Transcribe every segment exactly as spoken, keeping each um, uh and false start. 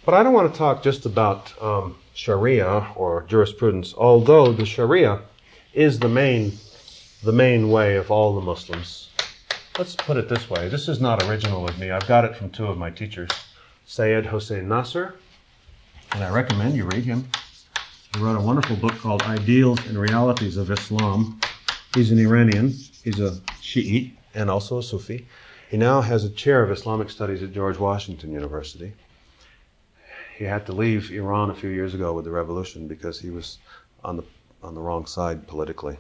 But I don't want to talk just about um, Sharia or jurisprudence, although the Sharia is the main, the main way of all the Muslims. Let's put it this way. This is not original with me. I've got it from two of my teachers, Syed Hossein Nasr, and I recommend you read him. He wrote a wonderful book called Ideals and Realities of Islam. He's an Iranian. He's a Shiite and also a Sufi. He now has a chair of Islamic studies at George Washington University. He had to leave Iran a few years ago with the revolution because he was on the on the wrong side politically.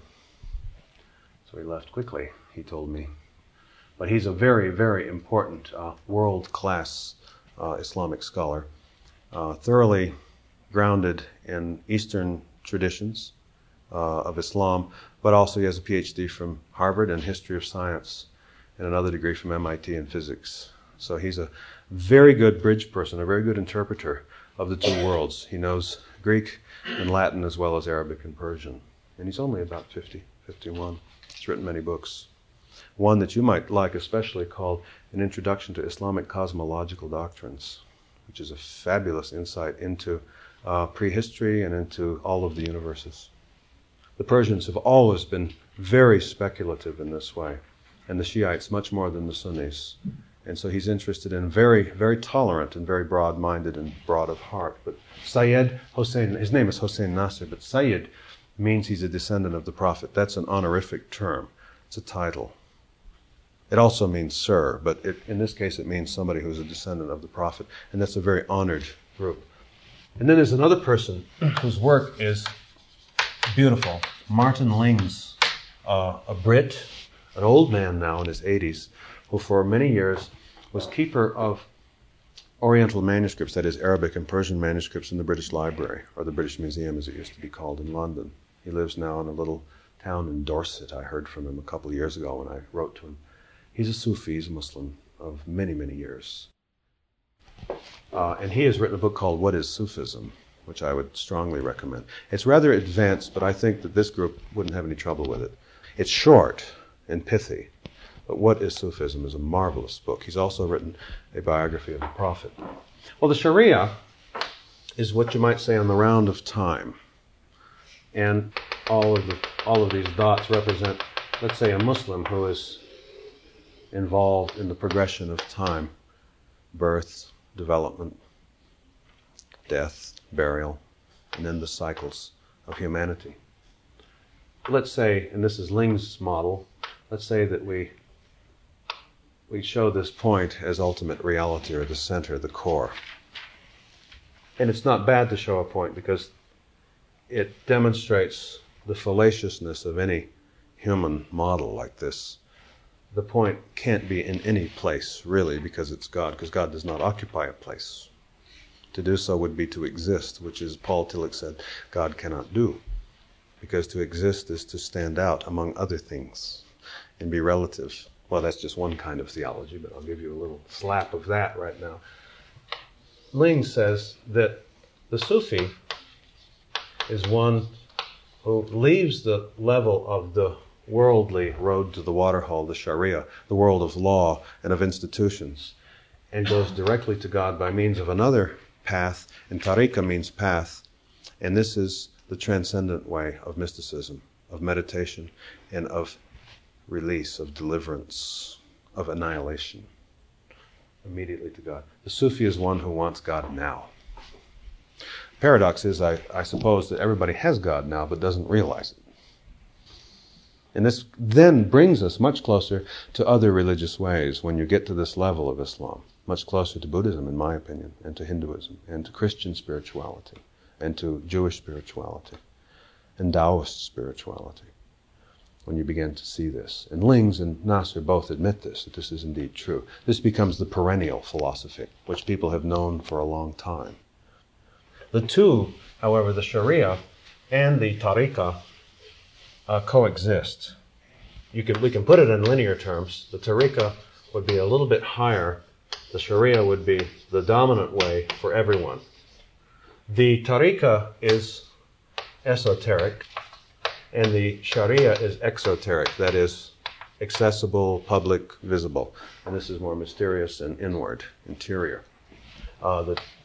So he left quickly, he told me. But he's a very, very important uh, world-class uh, Islamic scholar, uh, thoroughly grounded in Eastern traditions uh, of Islam, but also he has a P H D from Harvard in history of science and another degree from M I T in physics. So he's a very good bridge person, a very good interpreter of the two worlds. He knows Greek and Latin as well as Arabic and Persian. And he's only about fifty, fifty-one. He's written many books. One that you might like especially called An Introduction to Islamic Cosmological Doctrines, which is a fabulous insight into uh, prehistory and into all of the universes. The Persians have always been very speculative in this way, and the Shiites much more than the Sunnis. And so he's interested in very, very tolerant and very broad-minded and broad of heart. But Syed Hossein, his name is Hossein Nasr, but Syed means he's a descendant of the Prophet. That's an honorific term. It's a title. It also means sir, but it, in this case it means somebody who's a descendant of the Prophet. And that's a very honored group. And then there's another person whose work is beautiful. Martin Lings, uh, a Brit, an old man now in his eighties, who for many years was keeper of Oriental manuscripts, that is Arabic and Persian manuscripts in the British Library, or the British Museum as it used to be called in London. He lives now in a little town in Dorset. I heard from him a couple of years ago when I wrote to him. He's a Sufi, he's a Muslim of many, many years. Uh, and he has written a book called What is Sufism, which I would strongly recommend. It's rather advanced, but I think that this group wouldn't have any trouble with it. It's short and pithy, but What is Sufism is a marvelous book. He's also written a biography of the Prophet. Well, the Sharia is what you might say on the round of time. And all of the all of these dots represent, let's say, a Muslim who is involved in the progression of time: birth, development, death, burial, and then the cycles of humanity. Let's say, and this is Ling's model, let's say that we we show this point as ultimate reality, or the center, the core. And it's not bad to show a point because it demonstrates the fallaciousness of any human model like this. The point can't be in any place, really, because it's God, because God does not occupy a place. To do so would be to exist, which is, Paul Tillich said, God cannot do. Because to exist is to stand out among other things and be relative. Well, that's just one kind of theology, but I'll give you a little slap of that right now. Ling says that the Sufi is one who leaves the level of the worldly road to the waterhole, the Sharia, the world of law and of institutions, and goes directly to God by means of another path, and tariqah means path, and this is the transcendent way of mysticism, of meditation, and of release, of deliverance, of annihilation, immediately to God. The Sufi is one who wants God now. Paradox is, I, I suppose, that everybody has God now but doesn't realize it. And this then brings us much closer to other religious ways when you get to this level of Islam, much closer to Buddhism, in my opinion, and to Hinduism, and to Christian spirituality, and to Jewish spirituality, and Taoist spirituality, when you begin to see this. And Lings and Nasr both admit this, that this is indeed true. This becomes the perennial philosophy, which people have known for a long time. The two, however, the Sharia and the Tariqah, uh, coexist. You can, we can put it in linear terms. The Tariqah would be a little bit higher. The Sharia would be the dominant way for everyone. The Tariqah is esoteric, and the Sharia is exoteric, that is, accessible, public, visible. And this is more mysterious and inward, interior. Uh, the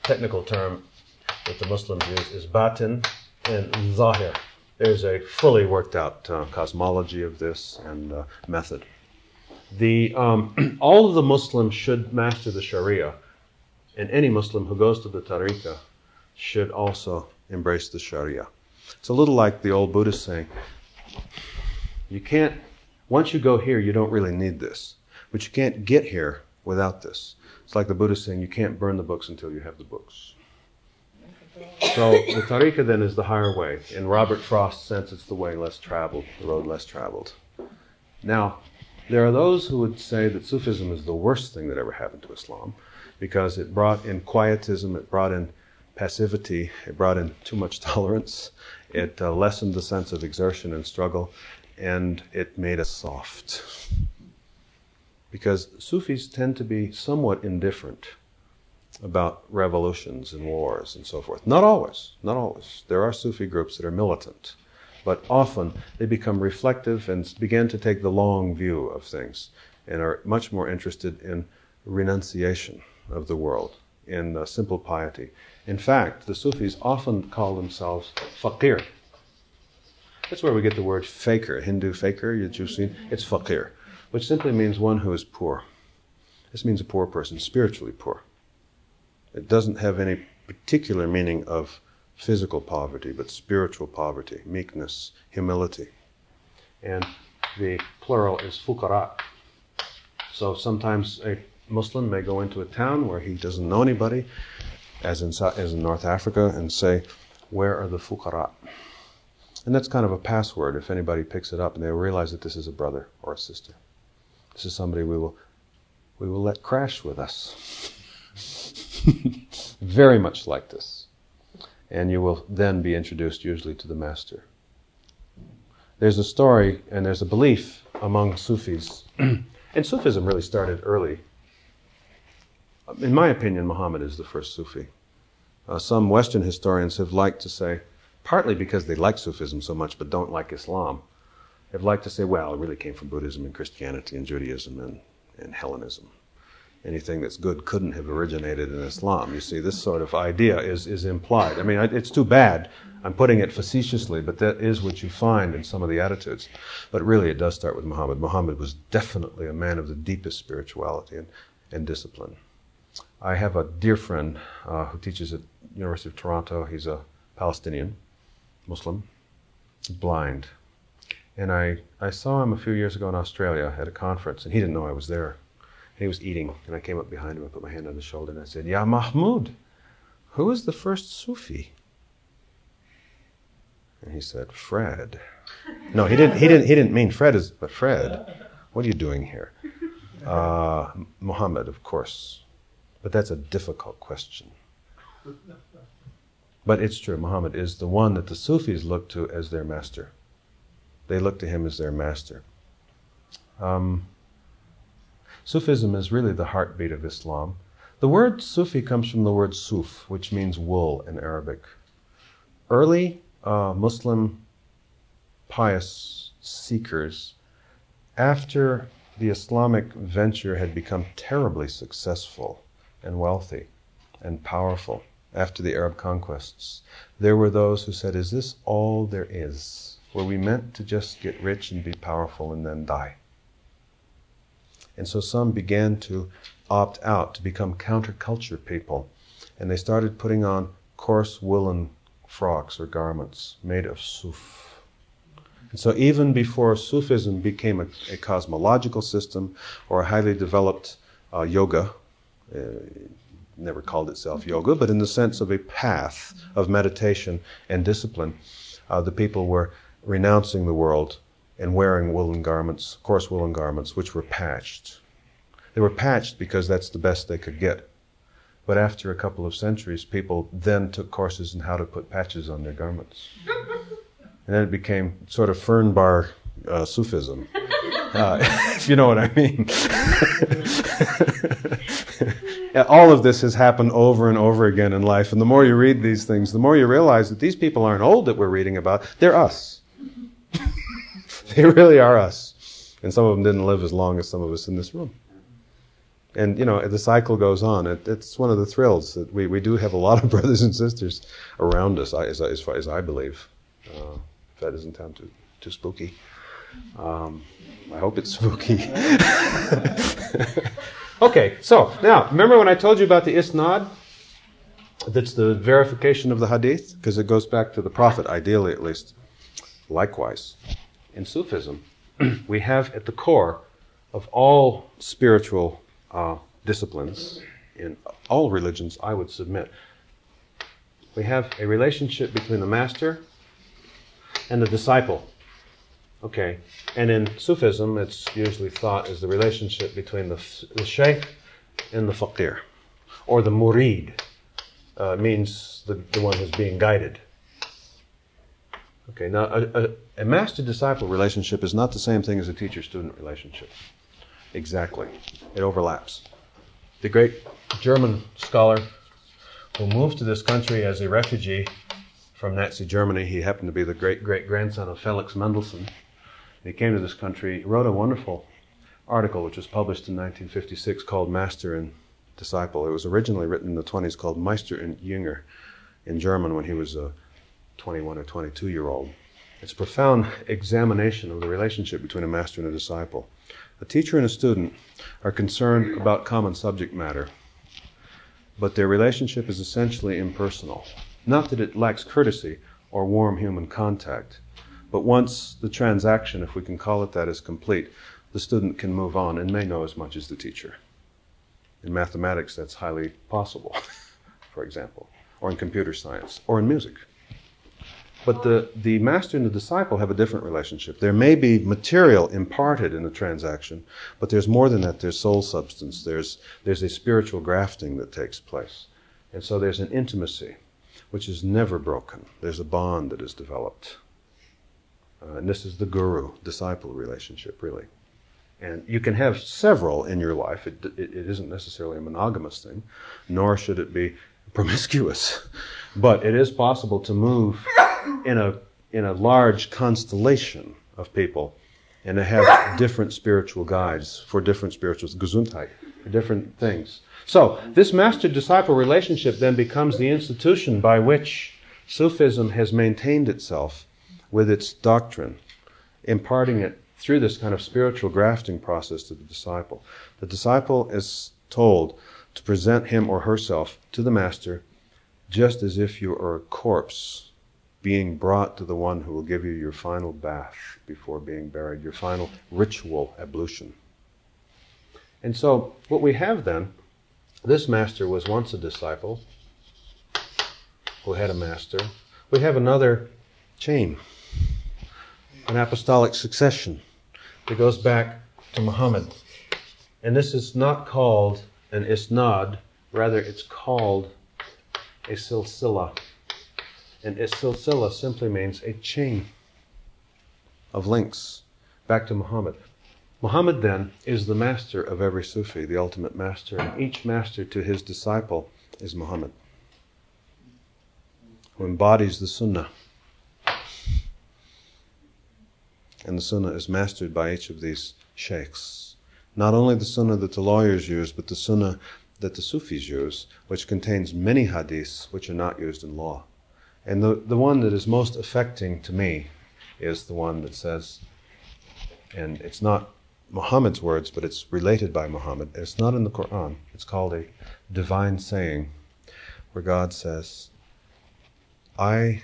technical term that the Muslims use is batin and zahir. There's a fully worked out uh, cosmology of this and uh, method. The um, all of the Muslims should master the Sharia, and any Muslim who goes to the Tariqah should also embrace the Sharia. It's a little like the old Buddhist saying, you can't, once you go here, you don't really need this, but you can't get here without this. It's like the Buddhist saying, you can't burn the books until you have the books. So the Tariqah then is the higher way. In Robert Frost's sense, it's the way less traveled, the road less traveled. Now, there are those who would say that Sufism is the worst thing that ever happened to Islam because it brought in quietism, it brought in passivity, it brought in too much tolerance, it uh, lessened the sense of exertion and struggle, and it made us soft. Because Sufis tend to be somewhat indifferent about revolutions and wars and so forth. Not always, not always. There are Sufi groups that are militant, but often they become reflective and begin to take the long view of things and are much more interested in renunciation of the world, in uh, simple piety. In fact, the Sufis often call themselves faqir. That's where we get the word fakir, Hindu fakir that you've seen. It's faqir, which simply means one who is poor. This means a poor person, spiritually poor. It doesn't have any particular meaning of physical poverty, but spiritual poverty, meekness, humility. And the plural is fuqara. So sometimes a Muslim may go into a town where he doesn't know anybody, as in, as in North Africa, and say, where are the fuqara? And that's kind of a password if anybody picks it up and they realize that this is a brother or a sister. This is somebody we will we will let crash with us. Very much like this. And you will then be introduced usually to the master. There's a story and there's a belief among Sufis, and Sufism really started early. In my opinion, Muhammad is the first Sufi. Uh, some Western historians have liked to say, partly because they like Sufism so much but don't like Islam, have liked to say, well, it really came from Buddhism and Christianity and Judaism and, and Hellenism. Anything that's good couldn't have originated in Islam. You see, this sort of idea is, is implied. I mean, it's too bad. I'm putting it facetiously, but that is what you find in some of the attitudes. But really, it does start with Muhammad. Muhammad was definitely a man of the deepest spirituality and, and discipline. I have a dear friend uh, who teaches at University of Toronto. He's a Palestinian Muslim, blind. And I, I saw him a few years ago in Australia at a conference, and he didn't know I was there. He was eating, and I came up behind him and put my hand on his shoulder, and I said, Ya Mahmoud, who is the first Sufi? And he said, Fred. No, he didn't, he didn't, he didn't mean Fred, is, but Fred, what are you doing here? Uh, Muhammad, of course. But that's a difficult question. But it's true, Muhammad is the one that the Sufis look to as their master. They look to him as their master. Um, Sufism is really the heartbeat of Islam. The word Sufi comes from the word suf, which means wool in Arabic. Early uh, Muslim pious seekers, after the Islamic venture had become terribly successful and wealthy and powerful after the Arab conquests, there were those who said, is this all there is? Were we meant to just get rich and be powerful and then die? And so some began to opt out to become counterculture people. And they started putting on coarse woolen frocks or garments made of suf. And so even before Sufism became a, a cosmological system or a highly developed uh, yoga, uh, never called itself yoga, but in the sense of a path of meditation and discipline, uh, the people were renouncing the world and wearing woolen garments, coarse woolen garments, which were patched. They were patched because that's the best they could get. But after a couple of centuries, people then took courses in how to put patches on their garments. And then it became sort of fern bar uh, Sufism, uh, if you know what I mean. All of this has happened over and over again in life, and the more you read these things, the more you realize that these people aren't old that we're reading about, they're us. They really are us. And some of them didn't live as long as some of us in this room. And, you know, the cycle goes on. It, it's one of the thrills that we, we do have a lot of brothers and sisters around us, as, as far as I believe. Uh, if that doesn't sound too, too spooky. Um, I hope it's spooky. Okay, so now, remember when I told you about the isnad? That's the verification of the hadith, because it goes back to the Prophet, ideally at least. Likewise, in Sufism, we have at the core of all spiritual uh, disciplines, in all religions, I would submit, we have a relationship between the master and the disciple. Okay, and in Sufism, it's usually thought as the relationship between the, the sheikh and the faqir, or the murid. Uh, means the, the one who's being guided. Okay, now a, a, a master-disciple relationship is not the same thing as a teacher-student relationship. Exactly. It overlaps. The great German scholar who moved to this country as a refugee from Nazi Germany, he happened to be the great-great-grandson of Felix Mendelssohn. He came to this country, he wrote a wonderful article which was published in nineteen fifty-six called Master and Disciple. It was originally written in the twenties called Meister und Jünger in German when he was a twenty-one or twenty-two year old. It's a profound examination of the relationship between a master and a disciple. A teacher and a student are concerned about common subject matter, but their relationship is essentially impersonal. Not that it lacks courtesy or warm human contact, but once the transaction, if we can call it that, is complete, the student can move on and may know as much as the teacher. In mathematics, that's highly possible, for example, or in computer science, or in music. But the, the master and the disciple have a different relationship. There may be material imparted in the transaction, but there's more than that. There's soul substance. There's, there's a spiritual grafting that takes place. And so there's an intimacy which is never broken. There's a bond that is developed. Uh, and this is the guru-disciple relationship, really. And you can have several in your life. It, it, it isn't necessarily a monogamous thing, nor should it be promiscuous. But it is possible to move in a in a large constellation of people and to have different spiritual guides for different spirituals, Gesundheit, for different things. So this master-disciple relationship then becomes the institution by which Sufism has maintained itself with its doctrine, imparting it through this kind of spiritual grafting process to the disciple. The disciple is told to present him or herself to the master just as if you are a corpse being brought to the one who will give you your final bath before being buried, your final ritual ablution. And so what we have then, this master was once a disciple who had a master. We have another chain, an apostolic succession that goes back to Muhammad. And this is not called an isnad, rather it's called a silsila. And a silsila simply means a chain of links back to Muhammad. Muhammad then is the master of every Sufi, the ultimate master, and each master to his disciple is Muhammad, who embodies the Sunnah. And the Sunnah is mastered by each of these sheikhs. Not only the Sunnah that the lawyers use, but the Sunnah that the Sufis use, which contains many hadiths which are not used in law. And the, the one that is most affecting to me is the one that says, and it's not Muhammad's words, but it's related by Muhammad. It's not in the Quran. It's called a divine saying, where God says, I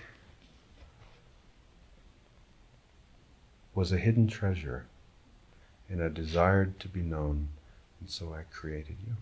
was a hidden treasure, and I desired to be known, and so I created you.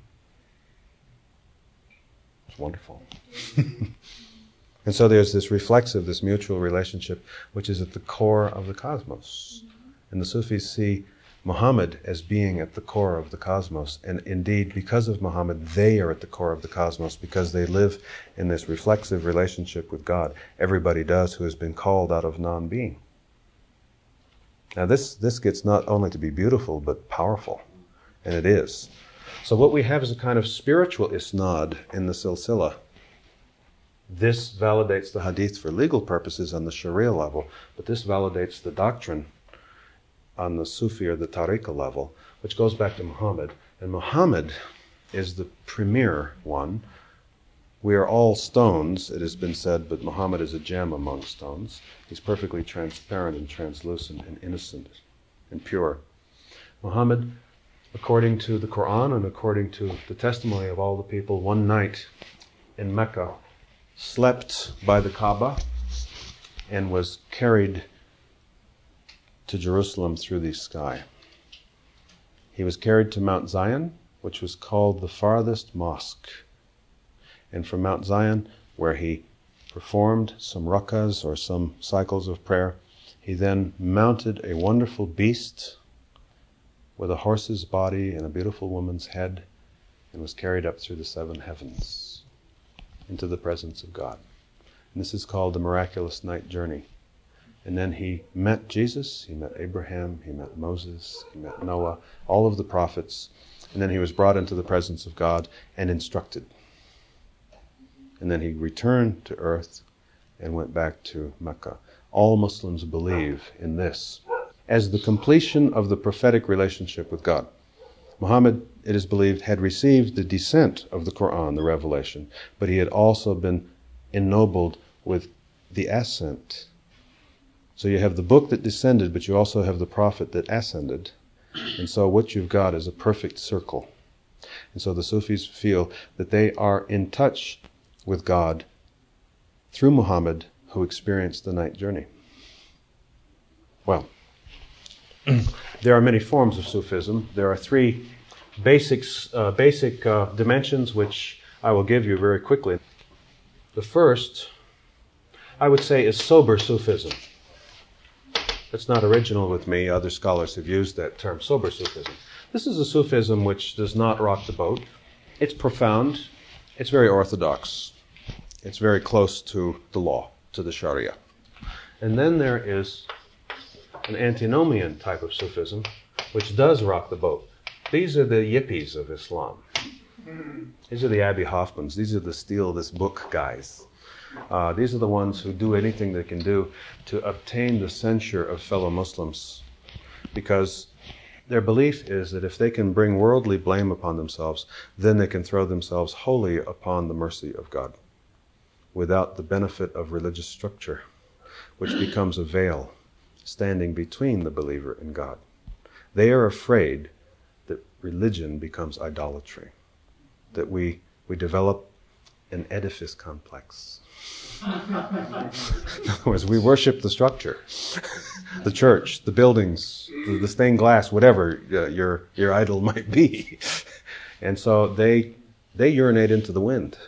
It's wonderful. And so there's this reflexive, this mutual relationship, which is at the core of the cosmos. And the Sufis see Muhammad as being at the core of the cosmos. And indeed, because of Muhammad, they are at the core of the cosmos because they live in this reflexive relationship with God. Everybody does who has been called out of non-being. Now this, this gets not only to be beautiful, but powerful. And it is. So what we have is a kind of spiritual isnad in the silsila. This validates the hadith for legal purposes on the Sharia level, but this validates the doctrine on the Sufi or the Tariqa level, which goes back to Muhammad. And Muhammad is the premier one. We are all stones, it has been said, but Muhammad is a gem among stones. He's perfectly transparent and translucent and innocent and pure. Muhammad, according to the Quran and according to the testimony of all the people, one night in Mecca, slept by the Kaaba and was carried to Jerusalem through the sky. He was carried to Mount Zion, which was called the farthest mosque. And from Mount Zion, where he performed some rakas or some cycles of prayer, he then mounted a wonderful beast with a horse's body and a beautiful woman's head and was carried up through the seven heavens into the presence of God. And this is called the miraculous night journey. And then he met Jesus, he met Abraham, he met Moses, he met Noah, all of the prophets, and then he was brought into the presence of God and instructed. And then he returned to earth and went back to Mecca. All Muslims believe in this as the completion of the prophetic relationship with God. Muhammad, it is believed, had received the descent of the Quran, the revelation, but he had also been ennobled with the ascent. So you have the book that descended, but you also have the prophet that ascended. And so what you've got is a perfect circle. And so the Sufis feel that they are in touch with God through Muhammad, who experienced the night journey. Well, there are many forms of Sufism. There are three basics, uh, basic uh, dimensions which I will give you very quickly. The first, I would say, is sober Sufism. That's not original with me. Other scholars have used that term, sober Sufism. This is a Sufism which does not rock the boat. It's profound. It's very orthodox. It's very close to the law, to the Sharia. And then there is an antinomian type of Sufism, which does rock the boat. These are the yippies of Islam. These are the Abbie Hoffmans. These are the steal this book guys. Uh, these are the ones who do anything they can do to obtain the censure of fellow Muslims, because their belief is that if they can bring worldly blame upon themselves, then they can throw themselves wholly upon the mercy of God, without the benefit of religious structure, which becomes a veil standing between the believer and God. They are afraid that religion becomes idolatry, that we, we develop an edifice complex. In other words, we worship the structure, the church, the buildings, the, the stained glass, whatever uh, your your idol might be. And so they they urinate into the wind.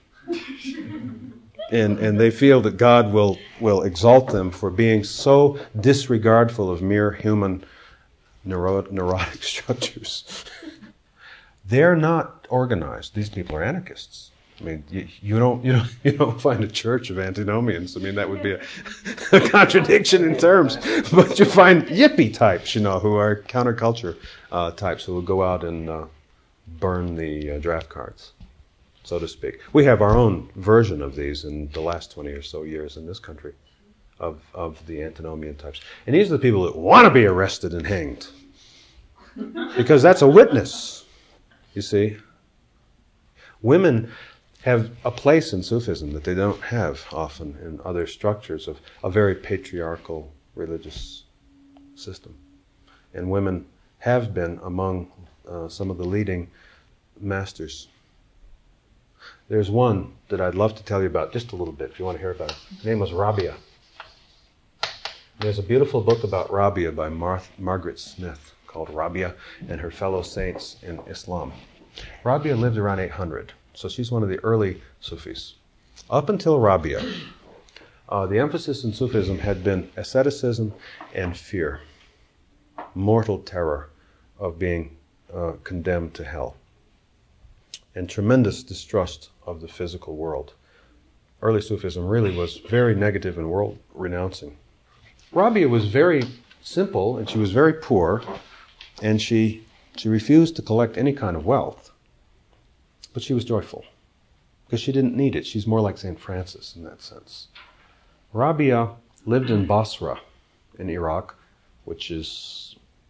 And and they feel that God will, will exalt them for being so disregardful of mere human neuro, neurotic structures. They're not organized. These people are anarchists. I mean, you, you don't you don't you don't find a church of antinomians. I mean, that would be a, a contradiction in terms. But you find yippie types, you know, who are counterculture uh, types who will go out and uh, burn the uh, draft cards, so to speak. We have our own version of these in the last twenty or so years in this country, of of the antinomian types. And these are the people that want to be arrested and hanged, because that's a witness, you see. Women have a place in Sufism that they don't have often in other structures of a very patriarchal religious system. And women have been among uh, some of the leading masters. There's one that I'd love to tell you about just a little bit, if you want to hear about it. Her name was Rabia. There's a beautiful book about Rabia by Mar- Margaret Smith called Rabia and Her Fellow Saints in Islam. Rabia lived around eight hundred. So she's one of the early Sufis. Up until Rabia, uh, the emphasis in Sufism had been asceticism and fear, mortal terror of being uh, condemned to hell, and tremendous distrust of the physical world. Early Sufism really was very negative and world-renouncing. Rabia was very simple, and she was very poor, and she she refused to collect any kind of wealth. But she was joyful, because she didn't need it. She's more like Saint Francis in that sense. Rabia lived in Basra, in Iraq, which is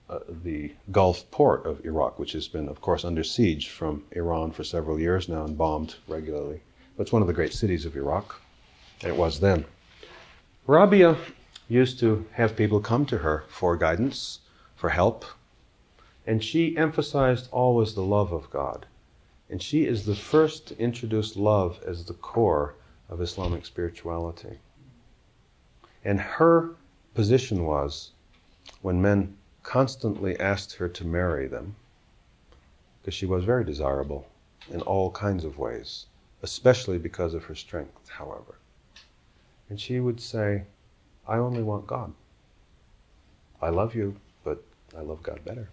uh, the Gulf port of Iraq, which has been, of course, under siege from Iran for several years now and bombed regularly. But it's one of the great cities of Iraq, and it was then. Rabia used to have people come to her for guidance, for help, and she emphasized always the love of God. And she is the first to introduce love as the core of Islamic spirituality. And her position was, when men constantly asked her to marry them, because she was very desirable in all kinds of ways, especially because of her strength, however. And she would say, I only want God. I love you, but I love God better.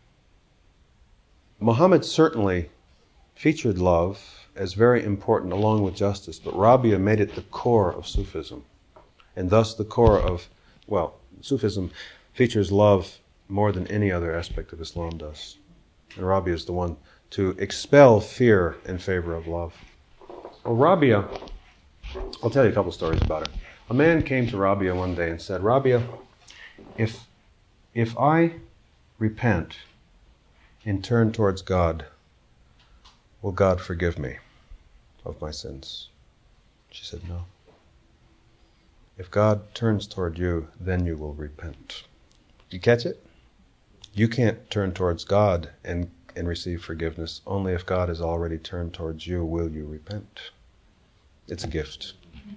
Muhammad certainly featured love as very important along with justice, but Rabia made it the core of Sufism, and thus the core of, well, Sufism features love more than any other aspect of Islam does. And Rabia is the one to expel fear in favor of love. Well, Rabia, I'll tell you a couple stories about her. A man came to Rabia one day and said, Rabia, if, if I repent and turn towards God, will God forgive me of my sins? She said, no. If God turns toward you, then you will repent. You catch it? You can't turn towards God and, and receive forgiveness. Only if God has already turned towards you will you repent. It's a gift.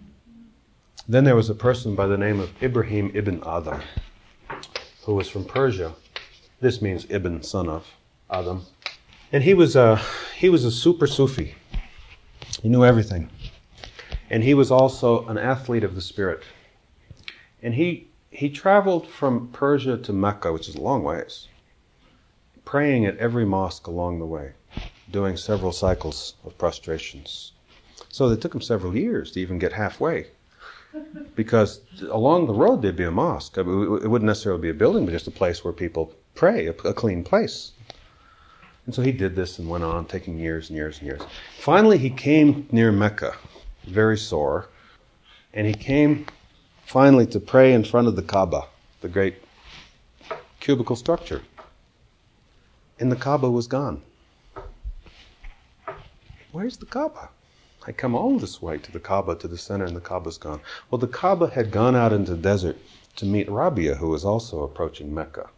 Then there was a person by the name of Ibrahim ibn Adam, who was from Persia. This means Ibn, son of Adam. And he was a, he was a super Sufi. He knew everything. And he was also an athlete of the spirit. And he he traveled from Persia to Mecca, which is a long ways, praying at every mosque along the way, doing several cycles of prostrations. So it took him several years to even get halfway, because along the road there'd be a mosque. It wouldn't necessarily be a building, but just a place where people pray, a, a clean place. And so he did this and went on, taking years and years and years. Finally, he came near Mecca, very sore, and he came finally to pray in front of the Kaaba, the great cubical structure. And the Kaaba was gone. Where's the Kaaba? I come all this way to the Kaaba, to the center, and the Kaaba's gone. Well, the Kaaba had gone out into the desert to meet Rabia, who was also approaching Mecca.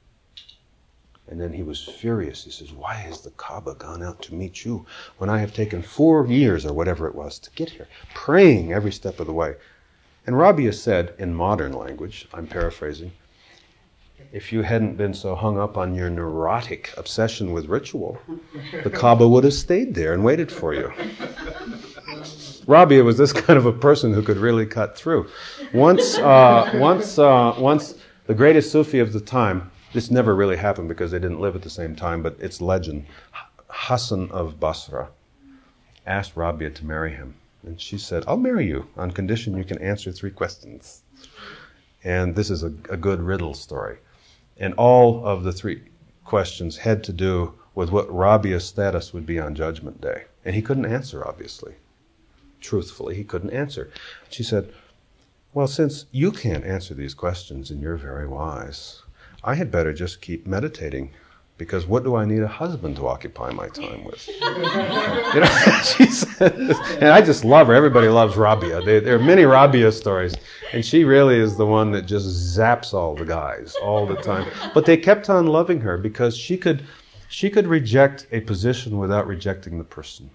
And then he was furious. He says, why has the Kaaba gone out to meet you when I have taken four years or whatever it was to get here, praying every step of the way? And Rabia said, in modern language, I'm paraphrasing, if you hadn't been so hung up on your neurotic obsession with ritual, the Kaaba would have stayed there and waited for you. Rabia was this kind of a person who could really cut through. Once, uh, once, uh, once the greatest Sufi of the time, this never really happened because they didn't live at the same time, but it's legend, Hassan of Basra asked Rabia to marry him. And she said, I'll marry you on condition you can answer three questions. And this is a, a good riddle story. And all of the three questions had to do with what Rabia's status would be on Judgment Day. And he couldn't answer, obviously. Truthfully, he couldn't answer. She said, well, since you can't answer these questions and you're very wise, I had better just keep meditating, because what do I need a husband to occupy my time with? You know, she said, and I just love her. Everybody loves Rabia. There, there are many Rabia stories, and she really is the one that just zaps all the guys all the time. But they kept on loving her because she could, she could reject a position without rejecting the person.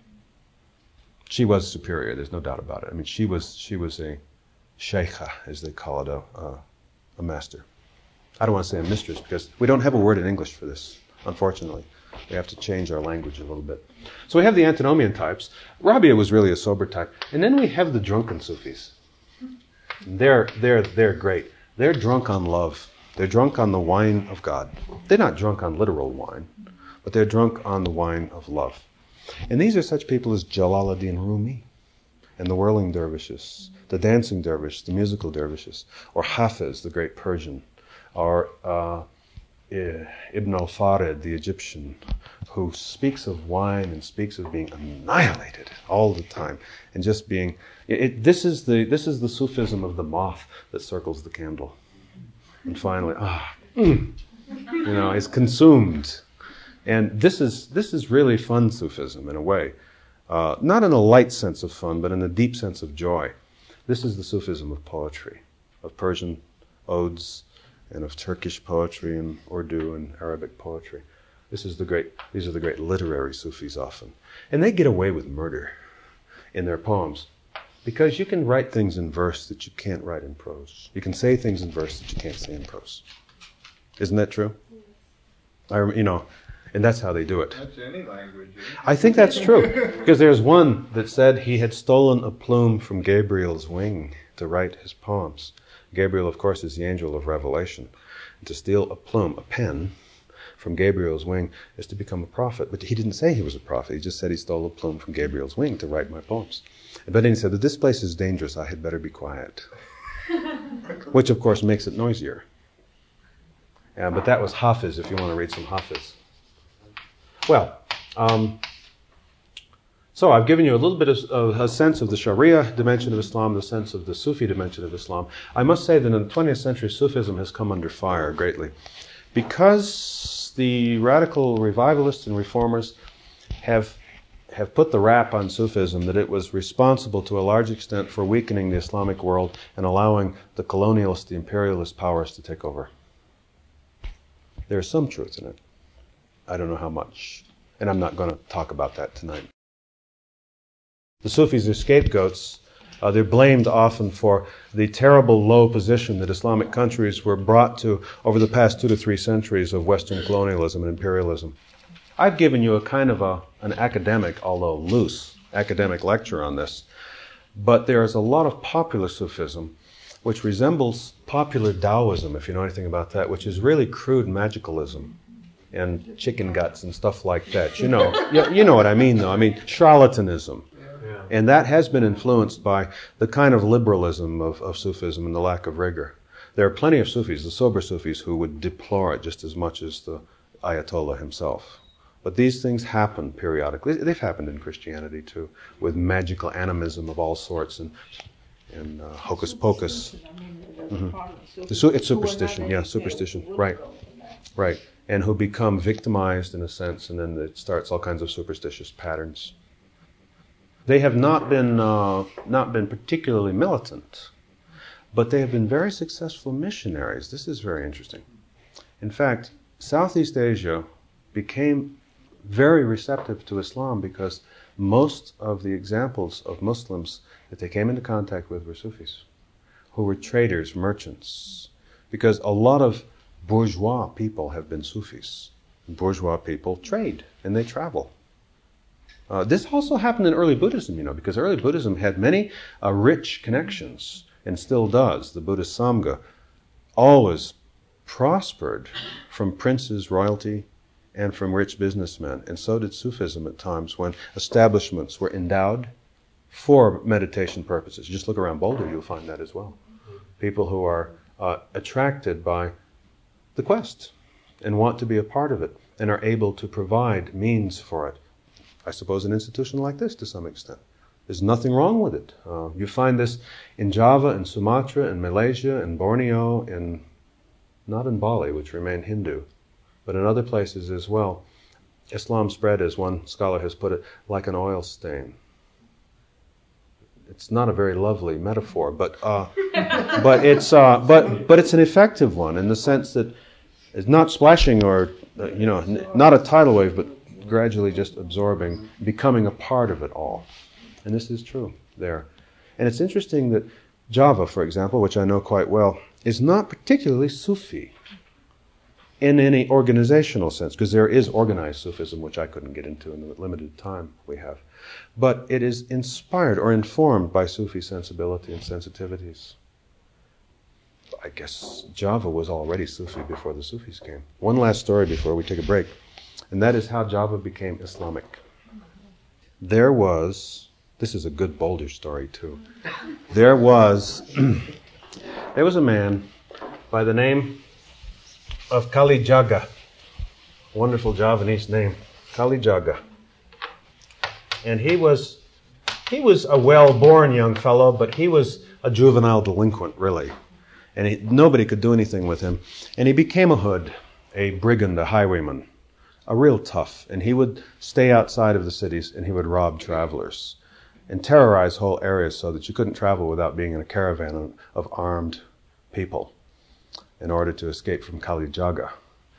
She was superior. There's no doubt about it. I mean, she was she was a sheikha, as they call it, a, a, a master. I don't want to say a mistress because we don't have a word in English for this, unfortunately. We have to change our language a little bit. So we have the antinomian types. Rabia was really a sober type. And then we have the drunken Sufis. They're, they're, they're great. They're drunk on love. They're drunk on the wine of God. They're not drunk on literal wine, but they're drunk on the wine of love. And these are such people as Jalaluddin Rumi and the whirling dervishes, the dancing dervish, the musical dervishes, or Hafiz, the great Persian, or uh, Ibn al-Farid, the Egyptian, who speaks of wine and speaks of being annihilated all the time, and just being. It, this is the this is the Sufism of the moth that circles the candle, and finally, ah, mm, You know, is consumed. And this is this is really fun Sufism in a way. Uh, not in a light sense of fun, but in a deep sense of joy. This is the Sufism of poetry, of Persian odes, and of Turkish poetry, and Urdu and Arabic poetry. This is the great. These are the great literary Sufis often, and they get away with murder in their poems because you can write things in verse that you can't write in prose. You can say things in verse that you can't say in prose. Isn't that true? I, you know. And that's how they do it. That's any language. I think that's true. Because there's one that said he had stolen a plume from Gabriel's wing to write his poems. Gabriel, of course, is the angel of revelation. And to steal a plume, a pen, from Gabriel's wing is to become a prophet. But he didn't say he was a prophet. He just said he stole a plume from Gabriel's wing to write my poems. But then he said that this place is dangerous. I had better be quiet. Which, of course, makes it noisier. Yeah, but that was Hafiz, if you want to read some Hafiz. Well, um, so I've given you a little bit of, of a sense of the Sharia dimension of Islam, the sense of the Sufi dimension of Islam. I must say that in the twentieth century, Sufism has come under fire greatly. Because the radical revivalists and reformers have, have put the rap on Sufism that it was responsible to a large extent for weakening the Islamic world and allowing the colonialist, the imperialist powers to take over. There's some truth in it. I don't know how much, and I'm not going to talk about that tonight. The Sufis are scapegoats. Uh, they're blamed often for the terrible low position that Islamic countries were brought to over the past two to three centuries of Western colonialism and imperialism. I've given you a kind of a, an academic, although loose, academic lecture on this, but there is a lot of popular Sufism which resembles popular Taoism, if you know anything about that, which is really crude magicalism and chicken guts and stuff like that. You know, you, you know what I mean, though. I mean, charlatanism. Yeah. And that has been influenced by the kind of liberalism of, of Sufism and the lack of rigor. There are plenty of Sufis, the sober Sufis, who would deplore it just as much as the Ayatollah himself. But these things happen periodically. They've happened in Christianity, too, with magical animism of all sorts and, and uh, hocus pocus. Mm-hmm. The su- it's superstition, yeah, superstition. Right, right. And who become victimized in a sense, and then it starts all kinds of superstitious patterns. They have not been uh, not been particularly militant, but they have been very successful missionaries. This is very interesting. In fact, Southeast Asia became very receptive to Islam because most of the examples of Muslims that they came into contact with were Sufis, who were traders, merchants, because a lot of bourgeois people have been Sufis. Bourgeois people trade and they travel. Uh, this also happened in early Buddhism, you know, because early Buddhism had many uh, rich connections and still does. The Buddhist Sangha always prospered from princes, royalty, and from rich businessmen. And so did Sufism at times when establishments were endowed for meditation purposes. Just look around Boulder, you'll find that as well. People who are uh, attracted by the quest and want to be a part of it and are able to provide means for it. I suppose an institution like this to some extent. There's nothing wrong with it. Uh, you find this in Java and Sumatra and Malaysia and Borneo and not in Bali, which remained Hindu, but in other places as well. Islam spread, as one scholar has put it, like an oil stain. It's not a very lovely metaphor, but uh, but it's uh, but but it's an effective one in the sense that it's not splashing or uh, you know n- not a tidal wave, but gradually just absorbing, becoming a part of it all. And this is true there. And it's interesting that Java, for example, which I know quite well, is not particularly Sufi in any organizational sense, because there is organized Sufism, which I couldn't get into in the limited time we have. But it is inspired or informed by Sufi sensibility and sensitivities. I guess Java was already Sufi before the Sufis came. One last story before we take a break, and that is how Java became Islamic. There was, this is a good Boulder story too, there was, there was a man by the name of Kali Jaga, wonderful Javanese name, Kali Jaga. And he was he was a well-born young fellow, but he was a juvenile delinquent, really. And he, nobody could do anything with him. And he became a hood. a brigand, a highwayman, a real tough. And he would stay outside of the cities and he would rob travelers and terrorize whole areas so that you couldn't travel without being in a caravan of, of armed people in order to escape from Kali Jaga.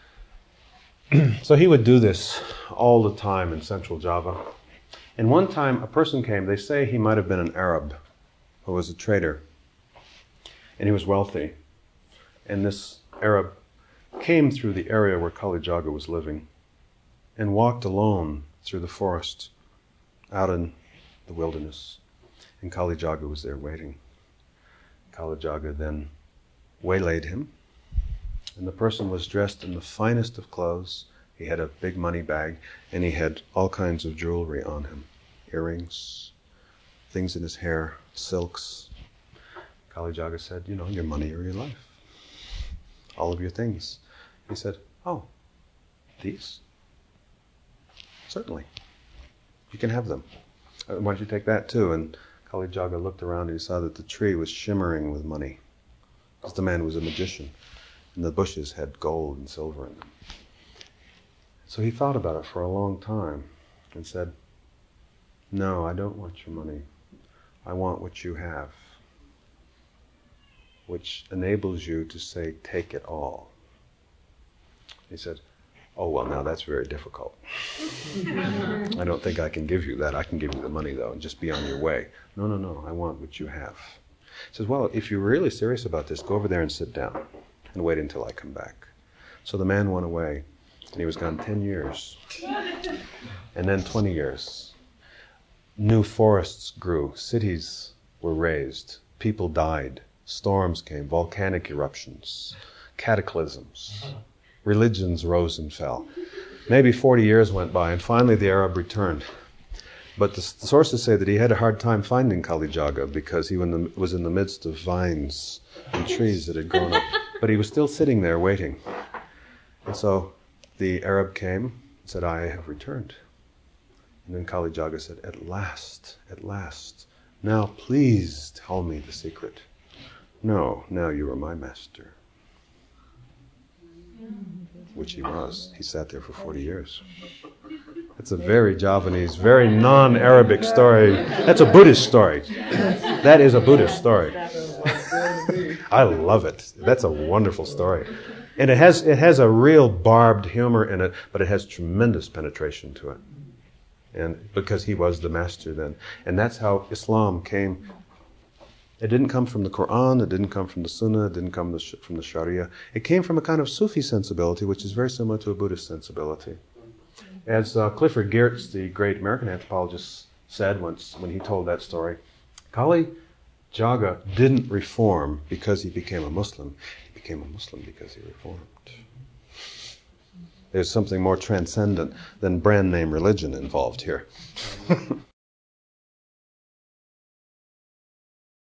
So he would do this all the time in central Java. And one time a person came, they say he might have been an Arab who was a trader, and he was wealthy. And this Arab came through the area where Kali Jaga was living and walked alone through the forest out in the wilderness. And Kali Jaga was there waiting. Kali Jaga then waylaid him, and the person was dressed in the finest of clothes. He had a big money bag, and he had all kinds of jewelry on him. Earrings, things in his hair, silks. Kali Jaga said, you know, your money or your life. All of your things. He said, oh, these? Certainly. You can have them. Uh, why don't you take that too? And Kali Jaga looked around and he saw that the tree was shimmering with money, because the man was a magician, and the bushes had gold and silver in them. So he thought about it for a long time and said, no, I don't want your money. I want what you have, which enables you to say, take it all. He said, oh, well, now that's very difficult. I don't think I can give you that. I can give you the money, though, and just be on your way. No, no, no, I want what you have. He says, well, if you're really serious about this, go over there and sit down and wait until I come back. So the man went away, and he was gone ten years, and then twenty years. New forests grew, cities were raised, people died, storms came, volcanic eruptions, cataclysms. Religions rose and fell. Maybe forty years went by, and finally the Arab returned. But the, the sources say that he had a hard time finding Kali Jaga because he was in the midst of vines and trees that had grown up. But he was still sitting there waiting. And so the Arab came and said, I have returned. And then Kali Jaga said, at last, at last, now please tell me the secret. No, now you are my master. Which he was. He sat there for forty years. It's a very Javanese, very non-Arabic story. That's a Buddhist story. That is a Buddhist story. I love it. That's a wonderful story. And it has it has a real barbed humor in it, but it has tremendous penetration to it. And because he was the master then. And that's how Islam came. It didn't come from the Quran, it didn't come from the Sunnah, it didn't come from the Sharia. It came from a kind of Sufi sensibility, which is very similar to a Buddhist sensibility. As uh, Clifford Geertz, the great American anthropologist, said once when he told that story, Kali Jaga didn't reform because he became a Muslim. He became a Muslim because he reformed. There's something more transcendent than brand name religion involved here.